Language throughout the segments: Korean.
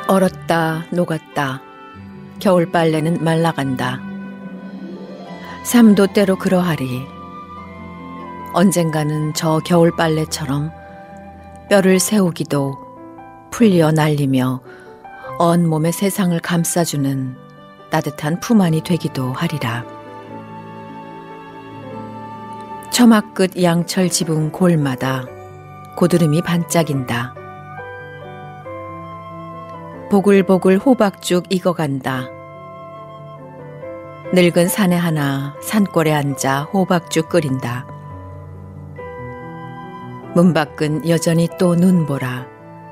얼었다 녹았다 겨울 빨래는 말라간다. 삶도 때로 그러하리. 언젠가는 저 겨울 빨래처럼 뼈를 세우기도 풀려 날리며 온몸의 세상을 감싸주는 따뜻한 품 안이 되기도 하리라. 처막 끝 양철 지붕 골마다 고드름이 반짝인다. 보글보글 호박죽 익어간다. 늙은 사내 하나 산골에 앉아 호박죽 끓인다. 문 밖은 여전히 또 눈보라.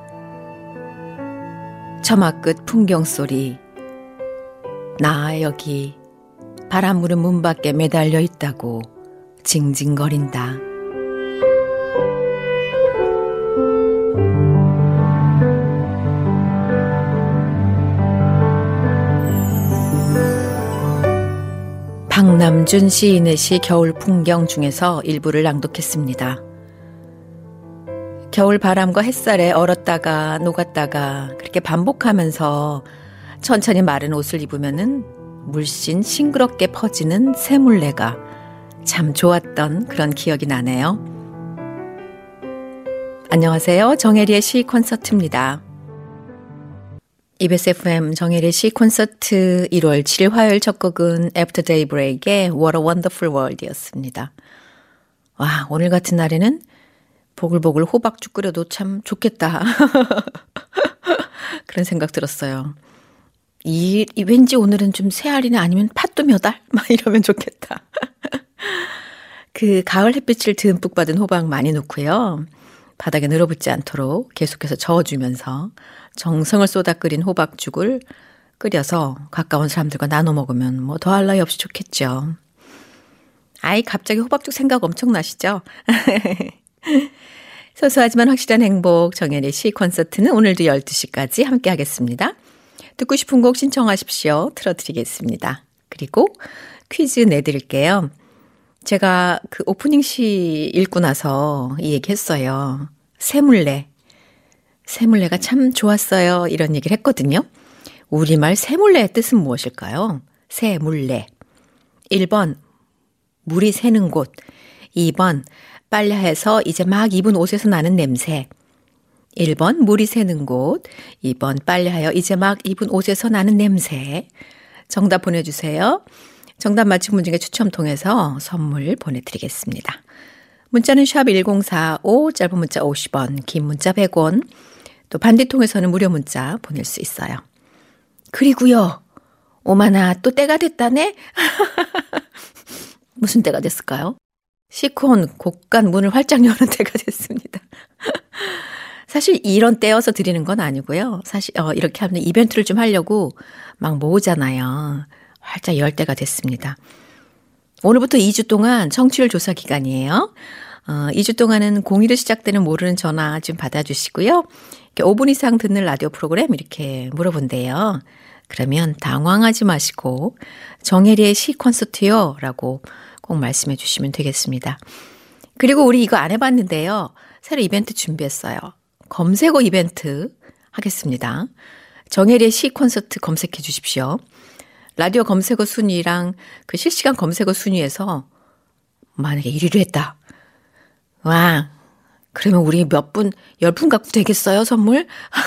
처막 끝 풍경 소리. 나 여기 바람 부는 문 밖에 매달려 있다고 징징거린다. 박남준 시인의 시 겨울 풍경 중에서 일부를 낭독했습니다. 겨울 바람과 햇살에 얼었다가 녹았다가 그렇게 반복하면서 천천히 마른 옷을 입으면은 물씬 싱그럽게 퍼지는 새물레가 참 좋았던 그런 기억이 나네요. 안녕하세요. 정혜리의 시 콘서트입니다. EBS FM 정혜리의 시 콘서트 1월 7일 화요일 첫 곡은 After Daybreak의 What a Wonderful World이었습니다. 와, 오늘 같은 날에는 보글보글 호박죽 끓여도 참 좋겠다. 그런 생각 들었어요. 왠지 오늘은 좀 새알이나 아니면 팥도 몇 알? 막 이러면 좋겠다. 그 가을 햇빛을 듬뿍 받은 호박 많이 넣고요. 바닥에 늘어붙지 않도록 계속해서 저어주면서 정성을 쏟아 끓인 호박죽을 끓여서 가까운 사람들과 나눠 먹으면 뭐 더할 나위 없이 좋겠죠. 아이, 갑자기 호박죽 생각 엄청 나시죠? 소소하지만 확실한 행복 정연의 시 콘서트는 오늘도 12시까지 함께 하겠습니다. 듣고 싶은 곡 신청하십시오. 틀어드리겠습니다. 그리고 퀴즈 내드릴게요. 제가 그 오프닝 시 읽고 나서 이 얘기 했어요. 새물레가 참 좋았어요. 이런 얘기를 했거든요. 우리말 새물레의 뜻은 무엇일까요? 새물레. 1번 물이 새는 곳. 2번 빨래해서 이제 막 입은 옷에서 나는 냄새. 1번 물이 새는 곳. 2번 빨래하여 이제 막 입은 옷에서 나는 냄새. 정답 보내주세요. 정답 맞힌 분 중에 추첨 통해서 선물 보내드리겠습니다. 문자는 샵 1045, 짧은 문자 50원, 긴 문자 100원, 또 반대통에서는 무료 문자 보낼 수 있어요. 그리고요, 오마나 또 때가 됐다네? 무슨 때가 됐을까요? 시콘 곡간 문을 활짝 여는 때가 됐습니다. 사실 이런 때여서 드리는 건 아니고요. 사실 이렇게 하면 이벤트를 좀 하려고 막 모으잖아요. 활짝 열 때가 됐습니다. 오늘부터 2주 동안 청취율 조사 기간이에요. 2주 동안은 02로 시작되는 모르는 전화 좀 받아주시고요. 5분 이상 듣는 라디오 프로그램 이렇게 물어본대요. 그러면 당황하지 마시고 정혜리의 시 콘서트요 라고 꼭 말씀해 주시면 되겠습니다. 그리고 우리 이거 안 해봤는데요. 새로 이벤트 준비했어요. 검색어 이벤트 하겠습니다. 정혜리의 시 콘서트 검색해 주십시오. 라디오 검색어 순위랑 그 실시간 검색어 순위에서 만약에 1위를 했다. 와, 그러면 우리 몇 분, 10분 갖고 되겠어요, 선물?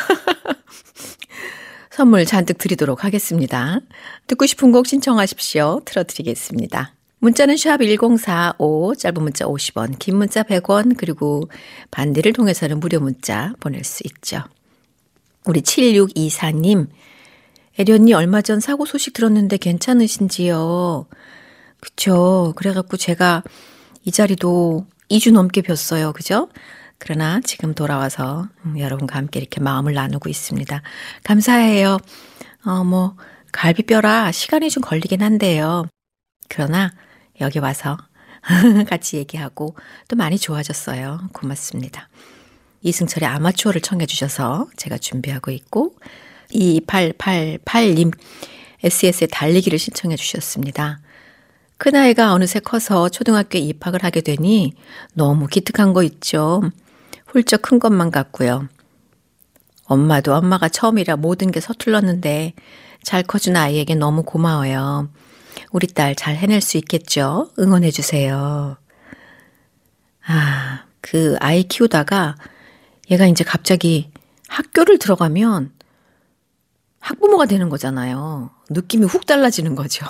선물 잔뜩 드리도록 하겠습니다. 듣고 싶은 곡 신청하십시오. 틀어드리겠습니다. 문자는 샵 1045, 짧은 문자 50원, 긴 문자 100원, 그리고 반대를 통해서는 무료 문자 보낼 수 있죠. 우리 7624님, 애리 언니 얼마 전 사고 소식 들었는데 괜찮으신지요? 그쵸. 그래갖고 제가 이 자리도 2주 넘게 뵀어요. 그죠? 그러나 지금 돌아와서 여러분과 함께 이렇게 마음을 나누고 있습니다. 감사해요. 갈비뼈라 시간이 좀 걸리긴 한데요. 그러나 여기 와서 같이 얘기하고 또 많이 좋아졌어요. 고맙습니다. 이승철의 아마추어를 청해 주셔서 제가 준비하고 있고 2888님 SES의 달리기를 신청해 주셨습니다. 큰아이가 어느새 커서 초등학교에 입학을 하게 되니 너무 기특한 거 있죠. 훌쩍 큰 것만 같고요. 엄마도 엄마가 처음이라 모든 게 서툴렀는데 잘 커준 아이에게 너무 고마워요. 우리 딸 잘 해낼 수 있겠죠? 응원해 주세요. 아, 그 아이 키우다가 얘가 이제 갑자기 학교를 들어가면 학부모가 되는 거잖아요. 느낌이 훅 달라지는 거죠.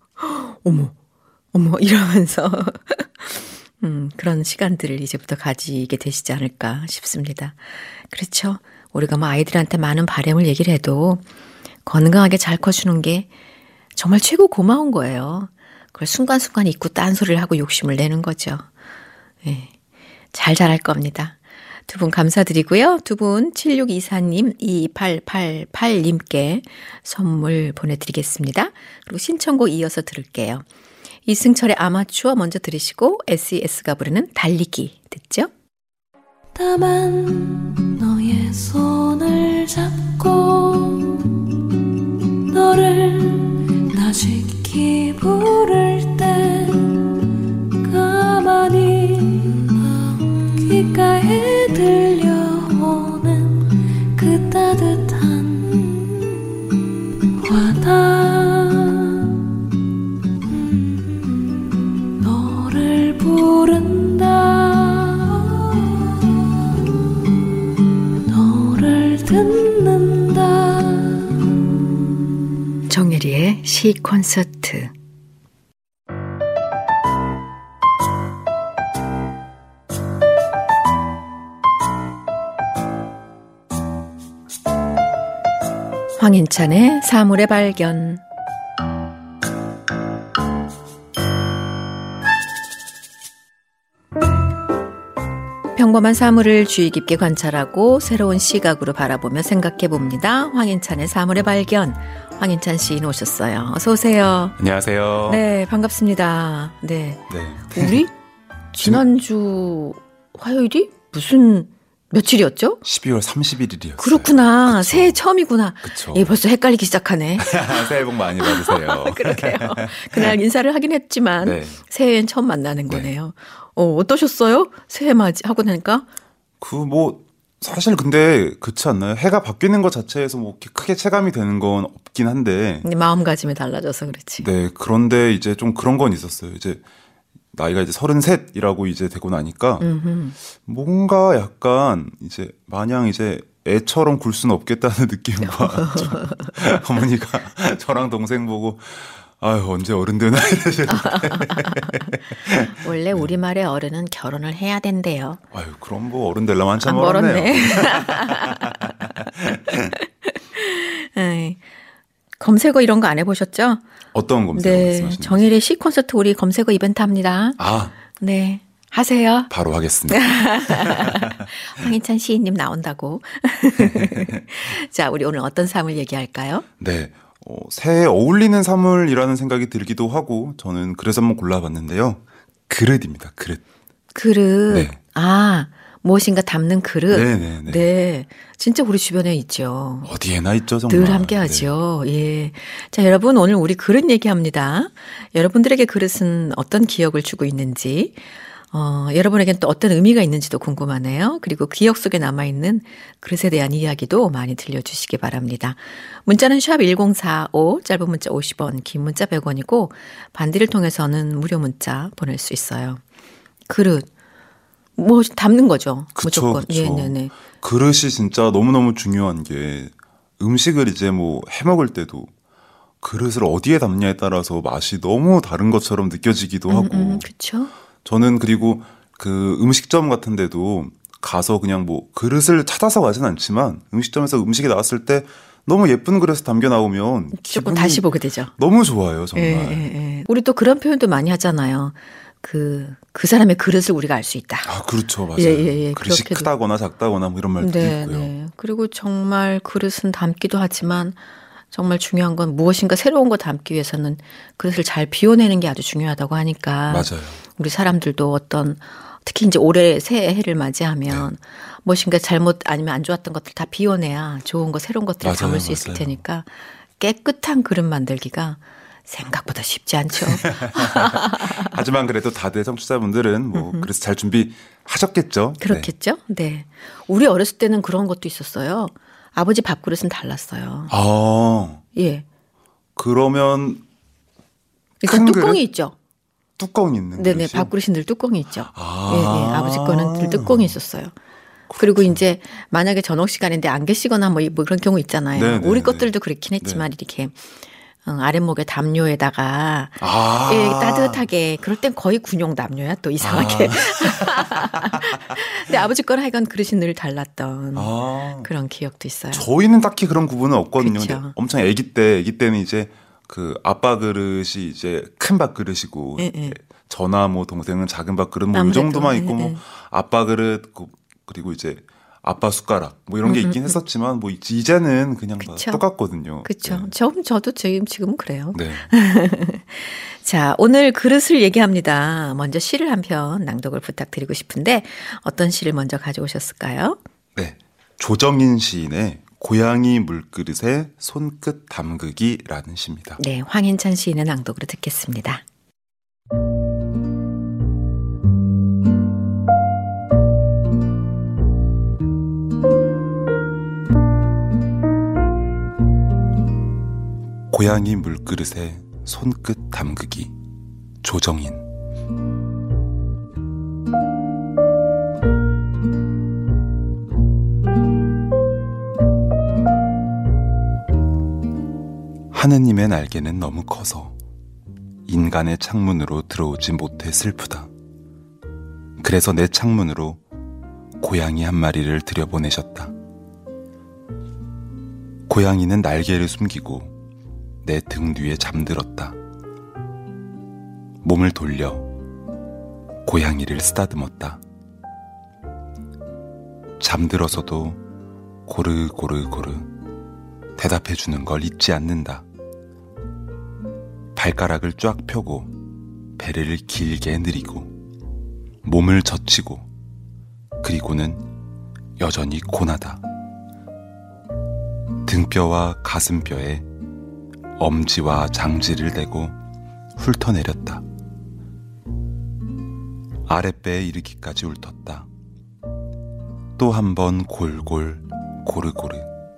어머 이러면서 그런 시간들을 이제부터 가지게 되시지 않을까 싶습니다. 그렇죠. 우리가 뭐 아이들한테 많은 바람을 얘기를 해도 건강하게 잘 커주는 게 정말 최고 고마운 거예요. 그걸 순간순간 잊고 딴소리를 하고 욕심을 내는 거죠. 네, 잘 자랄 겁니다. 두 분 감사드리고요. 두 분 7624님, 2888님께 선물 보내드리겠습니다. 그리고 신청곡 이어서 들을게요. 이승철의 아마추어 먼저 들으시고 SES가 부르는 달리기 듣죠? 다만 너의 손을 잡고 너를 나직히 부를 때 가만히 귓가에 들려오는 그 따뜻한 와닿음 너를 부른다 너를 듣는다 정예리의 시 콘서트. 황인찬의 사물의 발견. 평범한 사물을 주의 깊게 관찰하고 새로운 시각으로 바라보며 생각해 봅니다. 황인찬의 사물의 발견. 황인찬 시인 오셨어요. 어서 오세요. 안녕하세요. 네, 반갑습니다. 네. 네. 우리 지난주 화요일이 무슨 며칠이었죠? 12월 31일이었어요. 그렇구나. 그쵸. 새해 처음이구나. 그쵸. 예, 벌써 헷갈리기 시작하네. 새해 복 많이 받으세요. 그러게요. 그날 인사를 하긴 했지만 네. 새해엔 처음 만나는 거네요. 어떠셨어요? 새해 맞이하고 나니까? 사실 근데 그렇지 않나요? 해가 바뀌는 것 자체에서 뭐 이렇게 크게 체감이 되는 건 없긴 한데. 마음가짐이 달라져서 그렇지. 네. 그런데 이제 좀 그런 건 있었어요. 이제 나이가 이제 33이라고 이제 되고 나니까 뭔가 약간 이제 마냥 이제 애처럼 굴 수는 없겠다는 느낌과 어머니가 저랑 동생 보고 아유 언제 어른 되나 이러시는데 원래 우리말의 어른은 결혼을 해야 된대요. 아유 그럼 뭐 어른 되려면 한참 멀었네. 검색어 이런 거 안 해보셨죠? 어떤 검색어 네, 말씀하시는 정일의 시 콘서트 우리 검색어 이벤트 합니다. 아, 네, 하세요. 바로 하겠습니다. 황인찬 시인님 나온다고. 자, 우리 오늘 어떤 사물 얘기할까요? 네, 새해에 어울리는 사물이라는 생각이 들기도 하고 저는 그래서 한번 골라봤는데요. 그릇입니다. 그릇. 그릇. 네. 아, 무엇인가 담는 그릇. 네네네. 네, 진짜 우리 주변에 있죠. 어디에나 있죠 정말. 늘 함께 하죠. 네. 예. 자, 여러분 오늘 우리 그릇 얘기합니다. 여러분들에게 그릇은 어떤 기억을 주고 있는지, 여러분에겐 또 어떤 의미가 있는지도 궁금하네요. 그리고 기억 속에 남아있는 그릇에 대한 이야기도 많이 들려주시기 바랍니다. 문자는 샵 1045, 짧은 문자 50원, 긴 문자 100원이고 반디를 통해서는 무료 문자 보낼 수 있어요. 그릇. 뭐 담는 거죠. 그쵸, 무조건. 그쵸. 예, 네네. 그릇이 진짜 너무너무 중요한 게 음식을 이제 뭐 해먹을 때도 그릇을 어디에 담냐에 따라서 맛이 너무 다른 것처럼 느껴지기도 하고. 그렇죠. 저는 그리고 그 음식점 같은 데도 가서 그냥 뭐 그릇을 찾아서 가진 않지만 음식점에서 음식이 나왔을 때 너무 예쁜 그릇에 담겨 나오면 조금 다시 보게 되죠. 너무 좋아요, 정말. 예. 우리 또 그런 표현도 많이 하잖아요. 그 사람의 그릇을 우리가 알 수 있다. 아, 그렇죠. 맞아요. 예. 그릇이 그렇게도. 크다거나 작다거나 뭐 이런 말도 있고요. 네. 그리고 정말 그릇은 담기도 하지만 정말 중요한 건 무엇인가 새로운 거 담기 위해서는 그릇을 잘 비워내는 게 아주 중요하다고 하니까. 맞아요. 우리 사람들도 특히 이제 올해 새해를 맞이하면 무엇인가 잘못 아니면 안 좋았던 것들 다 비워내야 좋은 거 새로운 것들을 담을 수 있을 테니까 깨끗한 그릇 만들기가 생각보다 쉽지 않죠. 하지만 그래도 다들 청취자분들은 뭐 그래서 잘 준비하셨겠죠. 그렇겠죠. 네. 우리 어렸을 때는 그런 것도 있었어요. 아버지 밥그릇은 달랐어요. 아, 예. 그러면 일단 큰 뚜껑이 그릇? 있죠. 뚜껑 있는 네네, 그릇이? 밥그릇이 늘 뚜껑이 있죠. 아. 예, 예. 아버지 거는 늘 뚜껑이 있었어요. 그리고 이제 만약에 저녁 시간인데 안 계시거나 뭐 그런 경우 있잖아요. 네네네. 우리 것들도 그렇긴 했지만 이렇게 아랫목에 담요에다가 아. 예, 따뜻하게 그럴 땐 거의 군용 담요야 또 이상하게. 근데 아버지 거는 하여간 그릇이 늘 달랐던 아. 그런 기억도 있어요. 저희는 딱히 그런 구분은 없거든요. 그쵸. 근데 엄청 아기 때는 이제 그 아빠 그릇이 이제 큰 밥그릇이고 예, 예. 저나 뭐 동생은 작은 밥그릇 뭐 이 아무래도, 정도만 있고 예, 뭐 예. 아빠 그릇 그리고 이제 아빠 숟가락 뭐 이런 게 있긴 했었지만 뭐 이제는 그냥 다 그쵸. 똑같거든요. 그렇죠. 네. 저도 지금은 그래요. 네. 자, 오늘 그릇을 얘기합니다. 먼저 시를 한 편 낭독을 부탁드리고 싶은데 어떤 시를 먼저 가져오셨을까요? 네. 조정인 시인의 고양이 물그릇에 손끝 담그기라는 시입니다. 네, 황인찬 시인의 낭독으로 듣겠습니다. 고양이 물그릇에 손끝 담그기. 조정인. 하느님의 날개는 너무 커서 인간의 창문으로 들어오지 못해 슬프다. 그래서 내 창문으로 고양이 한 마리를 들여보내셨다. 고양이는 날개를 숨기고 내 등 뒤에 잠들었다. 몸을 돌려 고양이를 쓰다듬었다. 잠들어서도 고르고르고르 대답해주는 걸 잊지 않는다. 발가락을 쫙 펴고 배를 길게 늘이고 몸을 젖히고 그리고는 여전히 고나다. 등뼈와 가슴뼈에 엄지와 장지를 대고 훑어내렸다. 아랫배에 이르기까지 훑었다. 또 한 번 골골 고르고르.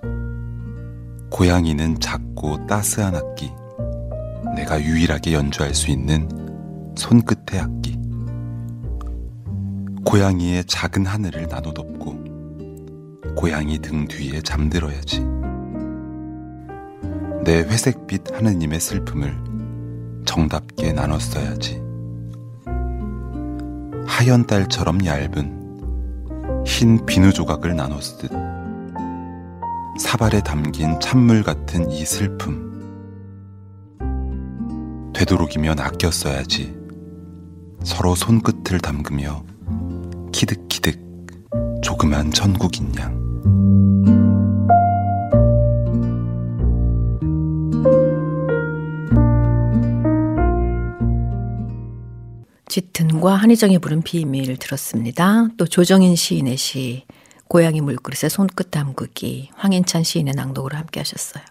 고양이는 작고 따스한 악기, 내가 유일하게 연주할 수 있는 손끝의 악기. 고양이의 작은 하늘을 나눠 덮고 고양이 등 뒤에 잠들어야지. 내 회색빛 하느님의 슬픔을 정답게 나눴어야지. 하얀 딸처럼 얇은 흰 비누 조각을 나눴듯 사발에 담긴 찬물 같은 이 슬픔. 되도록이면 아꼈어야지. 서로 손끝을 담그며 키득키득 조그만 천국인 양. 짙은과 한희정이 부른 비밀을 들었습니다. 또 조정인 시인의 시 고양이 물그릇에 손끝 담그기, 황인찬 시인의 낭독으로 함께 하셨어요.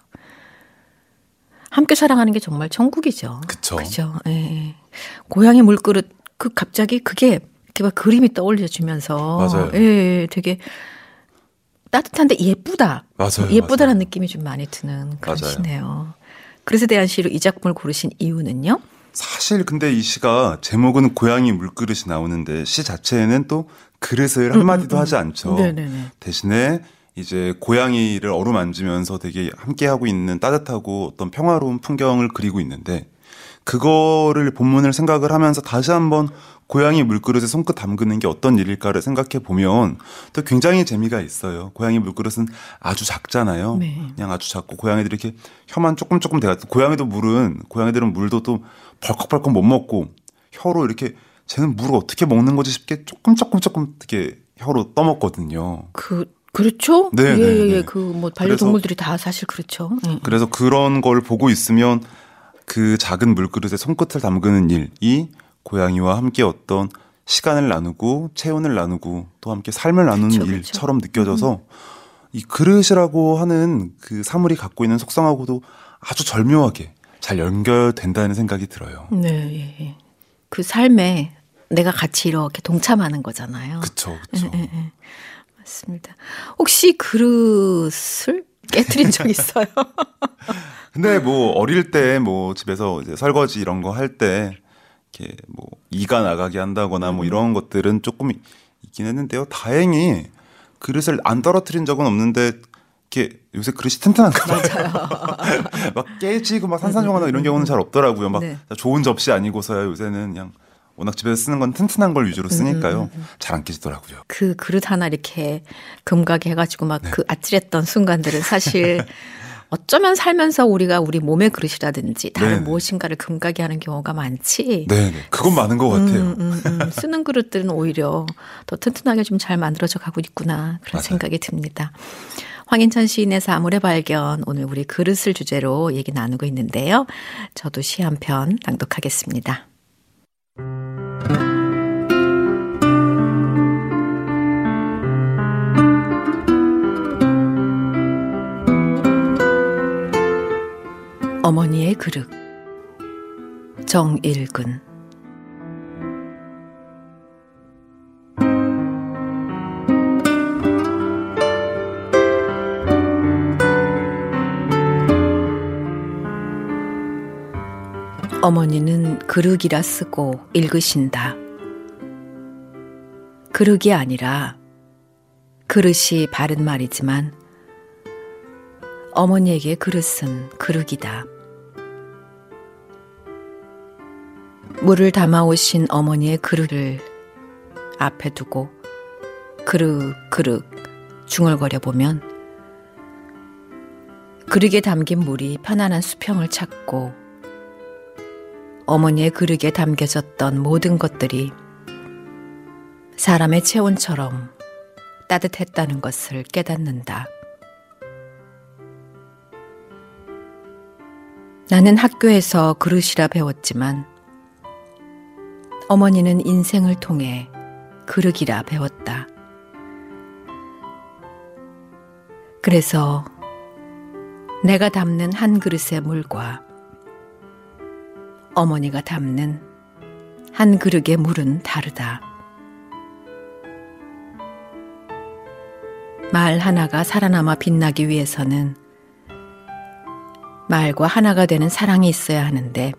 함께 사랑하는 게 정말 천국이죠. 그쵸. 그죠. 예. 고양이 물그릇 갑자기 그게 이렇게 막 그림이 떠올려주면서 맞아요. 예, 되게 따뜻한데 예쁘다. 맞아요. 예쁘다라는 맞아요. 느낌이 좀 많이 드는 그런 맞아요. 시네요. 그릇에 대한 시로 이 작품을 고르신 이유는요? 사실 근데 이 시가 제목은 고양이 물그릇이 나오는데 시 자체에는 또 그릇을 한마디도 하지 않죠. 네네네. 대신에 이제 고양이를 어루만지면서 되게 함께하고 있는 따뜻하고 어떤 평화로운 풍경을 그리고 있는데 그거를 본문을 생각을 하면서 다시 한번 고양이 물그릇에 손끝 담그는 게 어떤 일일까를 생각해 보면 또 굉장히 재미가 있어요. 고양이 물그릇은 아주 작잖아요. 네. 그냥 아주 작고 고양이들이 이렇게 혀만 조금 돼가 고양이들은 물도 또 벌컥벌컥 못 먹고 혀로 이렇게 쟤는 물을 어떻게 먹는 거지 싶게 조금 이렇게 혀로 떠먹거든요. 그렇죠? 네, 예, 네, 예, 네. 그 뭐 반려동물들이 다 사실 그렇죠. 그래서 그런 걸 보고 있으면 그 작은 물그릇에 손끝을 담그는 일이 고양이와 함께 어떤 시간을 나누고 체온을 나누고 또 함께 삶을 나누는 그쵸, 그쵸. 일처럼 느껴져서 이 그릇이라고 하는 그 사물이 갖고 있는 속성하고도 아주 절묘하게 잘 연결된다는 생각이 들어요. 네, 예, 예. 그 삶에 내가 같이 이렇게 동참하는 거잖아요. 그쵸. 예, 예, 예. 맞습니다. 혹시 그릇을 깨트린 적 있어요? 근데 뭐 어릴 때 뭐 집에서 이제 설거지 이런 거 할 때 이렇게 뭐 이가 나가게 한다거나 뭐 이런 것들은 조금 있긴 했는데요. 다행히 그릇을 안 떨어뜨린 적은 없는데 이렇게 요새 그릇이 튼튼한가 봐요. 막 깨지고 막 산산조각나고 이런 경우는 잘 없더라고요. 막 네. 좋은 접시 아니고서야 요새는 그냥 워낙 집에서 쓰는 건 튼튼한 걸 위주로 쓰니까요. 잘 안 깨지더라고요. 그 그릇 하나 이렇게 금가게 해가지고 막 그 아찔했던 순간들은 사실 어쩌면 살면서 우리가 우리 몸의 그릇이라든지 다른 네네. 무엇인가를 금가게 하는 경우가 많지. 네, 그건 많은 것 같아요. 쓰는 그릇들은 오히려 더 튼튼하게 좀 잘 만들어져 가고 있구나 그런 맞아요. 생각이 듭니다. 황인찬 시인의 사물의 발견, 오늘 우리 그릇을 주제로 얘기 나누고 있는데요. 저도 시 한 편 낭독하겠습니다. 어머니의 그릇, 정일근. 어머니는 그릇이라 쓰고 읽으신다. 그릇이 아니라 그릇이 바른 말이지만 어머니에게 그릇은 그릇이다. 물을 담아오신 어머니의 그릇을 앞에 두고 그릇 중얼거려 보면 그릇에 담긴 물이 편안한 수평을 찾고 어머니의 그릇에 담겨졌던 모든 것들이 사람의 체온처럼 따뜻했다는 것을 깨닫는다. 나는 학교에서 그릇이라 배웠지만 어머니는 인생을 통해 그릇이라 배웠다. 그래서 내가 담는 한 그릇의 물과 어머니가 담는 한 그릇의 물은 다르다. 말 하나가 살아남아 빛나기 위해서는 말과 하나가 되는 사랑이 있어야 하는데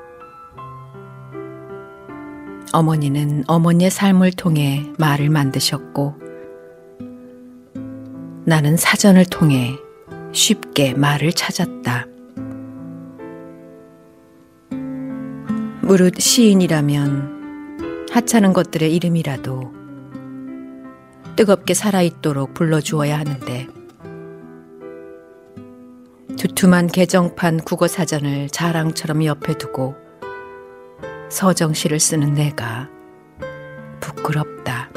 어머니는 어머니의 삶을 통해 말을 만드셨고 나는 사전을 통해 쉽게 말을 찾았다. 무릇 시인이라면 하찮은 것들의 이름이라도 뜨겁게 살아있도록 불러주어야 하는데 두툼한 개정판 국어사전을 자랑처럼 옆에 두고 서정시를 쓰는 내가 부끄럽다.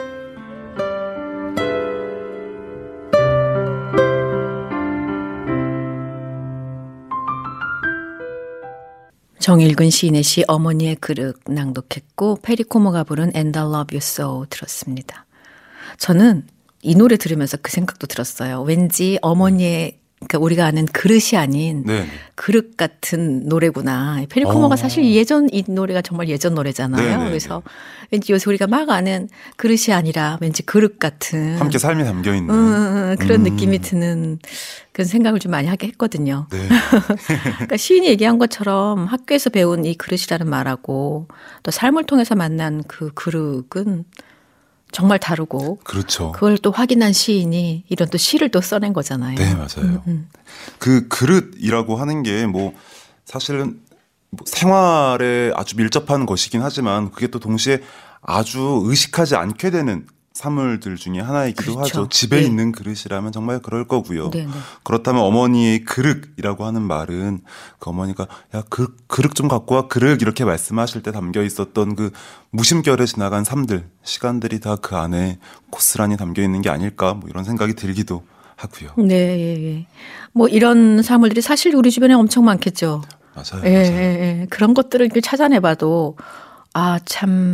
정일근 시인의 시 어머니의 그릇 낭독했고 페리코모가 부른 And I Love You So 들었습니다. 저는 이 노래 들으면서 그 생각도 들었어요. 왠지 어머니의 그러니까 우리가 아는 그릇이 아닌 네. 그릇 같은 노래구나. 페리코모가 사실 예전 이 노래가 정말 예전 노래잖아요. 네네. 그래서 왠지 요새 우리가 막 아는 그릇이 아니라 왠지 그릇 같은 함께 삶이 담겨 있는 그런 느낌이 드는 그런 생각을 좀 많이 하게 했거든요. 네. 그러니까 시인이 얘기한 것처럼 학교에서 배운 이 그릇이라는 말하고 또 삶을 통해서 만난 그 그릇은 정말 다르고 그렇죠. 그걸 또 확인한 시인이 이런 또 시를 또 써낸 거잖아요. 네, 맞아요. 그 그릇이라고 하는 게 뭐 사실은 뭐 생활에 아주 밀접한 것이긴 하지만 그게 또 동시에 아주 의식하지 않게 되는 사물들 중에 하나이기도 그렇죠. 하죠. 집에 네. 있는 그릇이라면 정말 그럴 거고요. 네네. 그렇다면 어머니의 그릇이라고 하는 말은 그 어머니가 야, 그릇 좀 갖고 와 그릇 이렇게 말씀하실 때 담겨 있었던 그 무심결에 지나간 삶들, 시간들이 다 그 안에 고스란히 담겨 있는 게 아닐까 뭐 이런 생각이 들기도 하고요. 네, 예, 예. 뭐 이런 사물들이 사실 우리 주변에 엄청 많겠죠. 맞아요. 예, 맞아요. 예, 예. 그런 것들을 이렇게 찾아내봐도 아, 참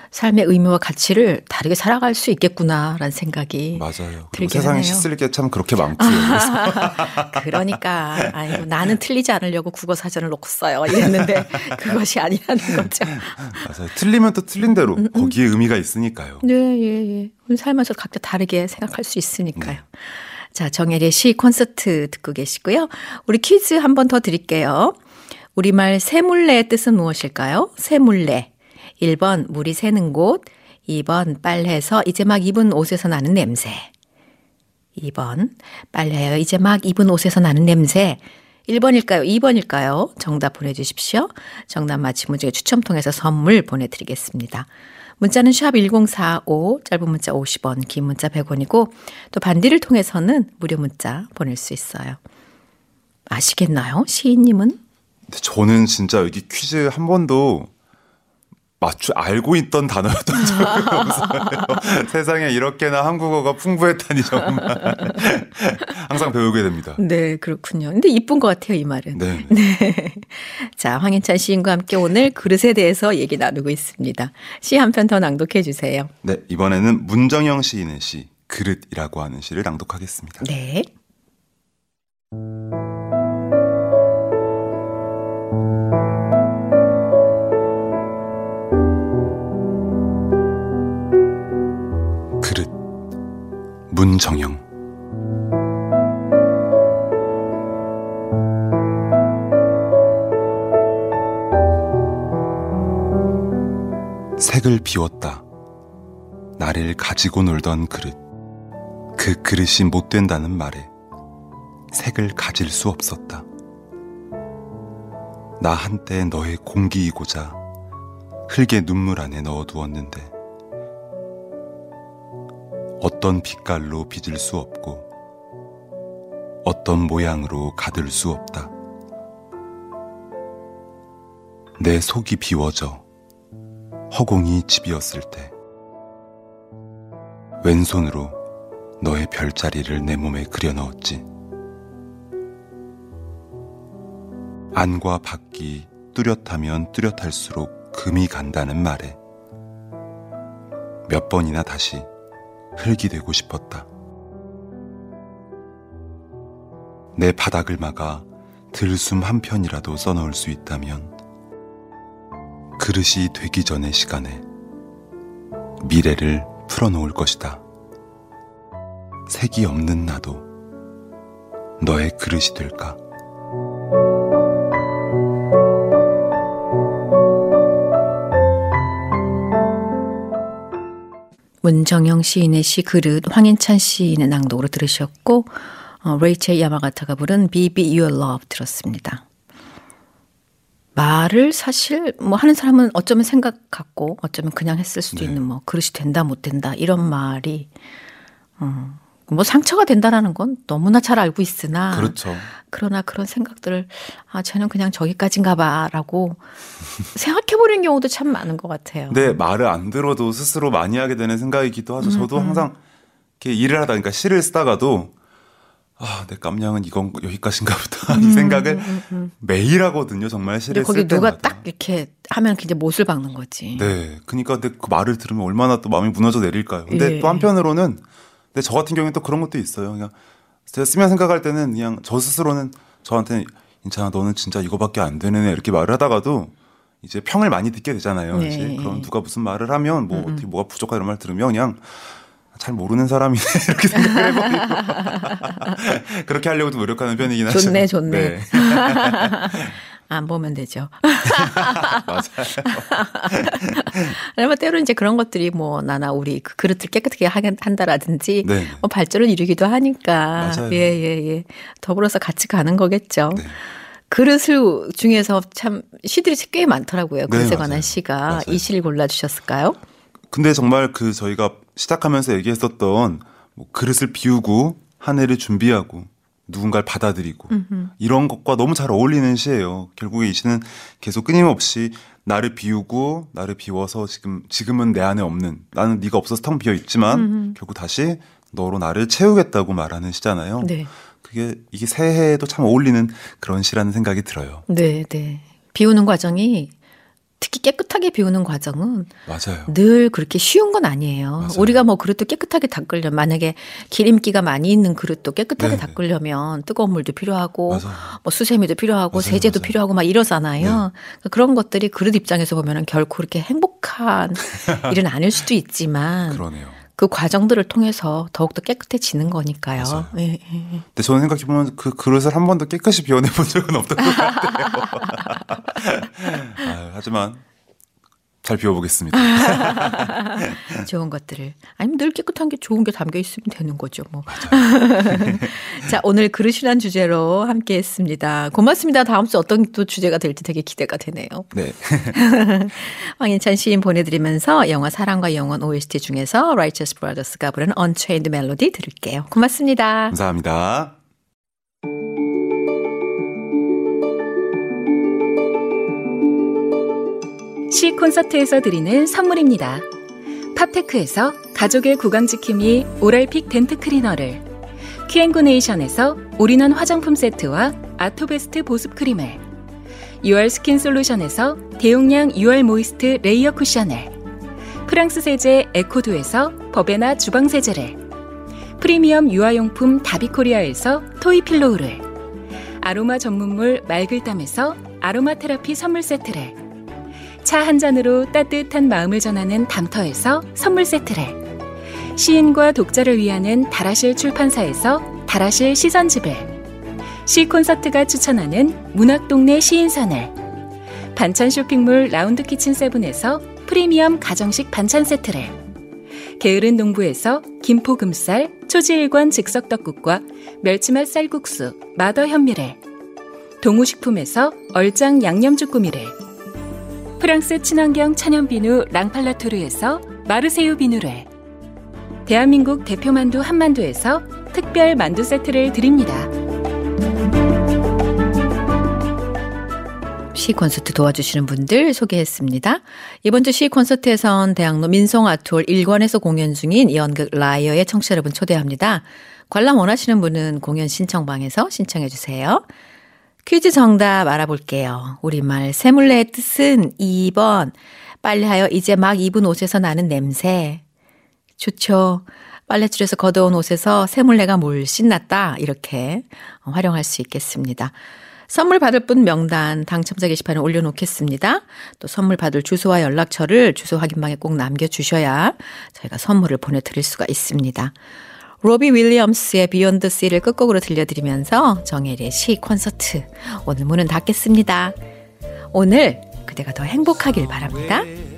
삶의 의미와 가치를 다르게 살아갈 수 있겠구나라는 생각이 맞아요. 들긴 세상에 하네요. 씻을 게 참 그렇게 많고요. 그러니까 아이고 나는 틀리지 않으려고 국어 사전을 놓고 써요 이랬는데 그것이 아니라는 거죠. 맞아요. 틀리면 또 틀린 대로 거기에 의미가 있으니까요. 네, 예. 우리 삶에서 각자 다르게 생각할 수 있으니까요. 자, 정혜리의 시 콘서트 듣고 계시고요. 우리 퀴즈 한 번 더 드릴게요. 우리말 새물레의 뜻은 무엇일까요? 새물레. 1번 물이 새는 곳, 2번 빨래해서 이제 막 입은 옷에서 나는 냄새. 2번 빨래해요. 이제 막 입은 옷에서 나는 냄새. 1번일까요? 2번일까요? 정답 보내주십시오. 정답 맞힌 분 중에 추첨 통해서 선물 보내드리겠습니다. 문자는 샵 1045, 짧은 문자 50원, 긴 문자 100원이고 또 반디를 통해서는 무료 문자 보낼 수 있어요. 아시겠나요? 시인님은? 저는 진짜 여기 퀴즈 한 번도 알고 있던 단어였던 적이 없어요. 세상에 이렇게나 한국어가 풍부했다니 정말 항상 배우게 됩니다. 네, 그렇군요. 근데 이쁜 것 같아요, 이 말은. 네. 네. 자, 황인찬 시인과 함께 오늘 그릇에 대해서 얘기 나누고 있습니다. 시 한 편 더 낭독해 주세요. 네, 이번에는 문정영 시인의 시 그릇이라고 하는 시를 낭독하겠습니다. 네. 그릇 문정영. 색을 비웠다. 나를 가지고 놀던 그릇. 그 그릇이 못 된다는 말에 색을 가질 수 없었다. 나 한때 너의 공기이고자 흙의 눈물 안에 넣어두었는데 어떤 빛깔로 빚을 수 없고 어떤 모양으로 가들 수 없다. 내 속이 비워져 허공이 집이었을 때 왼손으로 너의 별자리를 내 몸에 그려 넣었지. 안과 밖이 뚜렷하면 뚜렷할수록 금이 간다는 말에 몇 번이나 다시 흙이 되고 싶었다. 내 바닥을 막아 들숨 한 편이라도 써넣을 수 있다면 그릇이 되기 전의 시간에 미래를 풀어놓을 것이다. 색이 없는 나도 너의 그릇이 될까? 문정영 시인의 시 그릇, 황인찬 시인의 낭독으로 들으셨고 레이첼 야마가타가 부른 Be Your Love 들었습니다. 말을 사실 뭐 하는 사람은 어쩌면 생각 같고 어쩌면 그냥 했을 수도 있는 뭐 그릇이 된다 못 된다 이런 말이 뭐 상처가 된다라는 건 너무나 잘 알고 있으나 그렇죠. 그러나 그런 생각들을 쟤는 그냥 저기까지인가 봐라고 생각해버리는 경우도 참 많은 것 같아요. 네, 말을 안 들어도 스스로 많이 하게 되는 생각이기도 하죠. 저도 항상 이렇게 일을 하다 그러니까 시를 쓰다가도 내 깜냥은 이건 여기까지인가 보다 이 생각을 매일 하거든요. 정말 시를 쓸 거기 때마다. 누가 딱 이렇게 하면 굉장히 못을 박는 거지. 네, 그러니까 근데 그 말을 들으면 얼마나 또 마음이 무너져 내릴까요. 근데 또 한편으로는 근데 저 같은 경우에는 또 그런 것도 있어요. 그냥 제가 쓰면 생각할 때는 그냥 저 스스로는 저한테는 인찬아 너는 진짜 이거밖에 안 되는 애 이렇게 말을 하다가도 이제 평을 많이 듣게 되잖아요. 네. 이제 그럼 누가 무슨 말을 하면 뭐 어떻게 뭐가 부족하다 이런 말 들으면 그냥 잘 모르는 사람이네 이렇게 생각을 해버리고 그렇게 하려고도 노력하는 편이긴 하죠. 좋네. 네. 안 보면 되죠. 맞아요. 아니면 때로는 이제 그런 것들이 뭐 나나 우리 그 그릇을 깨끗하게 한다라든지 네. 뭐 발전을 이루기도 하니까 맞아요. 예. 더불어서 같이 가는 거겠죠. 네. 그릇을 중에서 참 시들이 꽤 많더라고요. 그릇에 네, 관한 맞아요. 시가 맞아요. 이 시를 골라주셨을까요? 근데 정말 그 저희가 시작하면서 얘기했었던 뭐 그릇을 비우고 한 해를 준비하고 누군가를 받아들이고 이런 것과 너무 잘 어울리는 시예요. 결국에 이 시는 계속 끊임없이 나를 비우고 나를 비워서 지금은 내 안에 없는 나는 네가 없어서 텅 비어 있지만 결국 다시 너로 나를 채우겠다고 말하는 시잖아요. 네. 이게 새해에도 참 어울리는 그런 시라는 생각이 들어요. 네. 비우는 과정이 특히 깨끗하게 비우는 과정은 맞아요. 늘 그렇게 쉬운 건 아니에요. 맞아요. 우리가 뭐 그릇도 깨끗하게 닦으려면 만약에 기름기가 많이 있는 그릇도 깨끗하게 네. 닦으려면 뜨거운 물도 필요하고 맞아요. 뭐 수세미도 필요하고 맞아요. 세제도 맞아요. 필요하고 막 이러잖아요. 네. 그러니까 그런 것들이 그릇 입장에서 보면 결코 그렇게 행복한 일은 아닐 수도 있지만 그러네요. 그 과정들을 통해서 더욱더 깨끗해지는 거니까요. 맞아요. 예, 예. 근데 저는 생각해보면 그 그릇을 한 번도 깨끗이 비워내본 적은 없던 것 같아요. 하지만 잘 비워보겠습니다. 좋은 것들을. 아니면 늘 깨끗한 게 좋은 게 담겨 있으면 되는 거죠. 뭐. 자, 오늘 그릇이란 주제로 함께 했습니다. 고맙습니다. 다음 주 어떤 또 주제가 될지 되게 기대가 되네요. 네. 황인찬 시인 보내드리면서 영화 사랑과 영원 OST 중에서 Righteous Brothers가 부르는 Unchained Melody 들을게요. 고맙습니다. 감사합니다. 시 콘서트에서 드리는 선물입니다. 팝테크에서 가족의 구강지킴이 오랄픽 덴트 클리너를, Q&Ne이션에서 올인원 화장품 세트와 아토베스트 보습크림을, UR 스킨 솔루션에서 대용량 UR 모이스트 레이어 쿠션을, 프랑스 세제 에코두에서 버베나 주방세제를, 프리미엄 유아용품 다비코리아에서 토이필로우를, 아로마 전문물 말글담에서 아로마 테라피 선물 세트를, 차 한 잔으로 따뜻한 마음을 전하는 담터에서 선물 세트를, 시인과 독자를 위하는 다라실 출판사에서 다라실 시선집을, 시 콘서트가 추천하는 문학동네 시인선을, 반찬 쇼핑몰 라운드 키친 세븐에서 프리미엄 가정식 반찬 세트를, 게으른 농부에서 김포금쌀 초지일관 즉석떡국과 멸치맛 쌀국수 마더 현미를, 동우식품에서 얼짱 양념주꾸미를, 프랑스 친환경 천연비누 랑팔라토르에서 마르세유 비누를, 대한민국 대표 만두 한만두에서 특별 만두 세트를 드립니다. 시 콘서트 도와주시는 분들 소개했습니다. 이번 주 시 콘서트에선 대학로 민송아트홀 1관에서 공연 중인 연극 라이어의 청취자 여러분 초대합니다. 관람 원하시는 분은 공연 신청방에서 신청해 주세요. 퀴즈 정답 알아볼게요. 우리말 새물레의 뜻은 2번. 빨래하여 이제 막 입은 옷에서 나는 냄새. 좋죠. 빨래줄에서 걷어온 옷에서 새물레가 물씬 났다. 이렇게 활용할 수 있겠습니다. 선물 받을 분 명단 당첨자 게시판에 올려놓겠습니다. 또 선물 받을 주소와 연락처를 주소 확인방에 꼭 남겨주셔야 저희가 선물을 보내드릴 수가 있습니다. 로비 윌리엄스의 비욘드 씨를 끝곡으로 들려드리면서 정혜리의 시 콘서트 오늘 문은 닫겠습니다. 오늘 그대가 더 행복하길 바랍니다.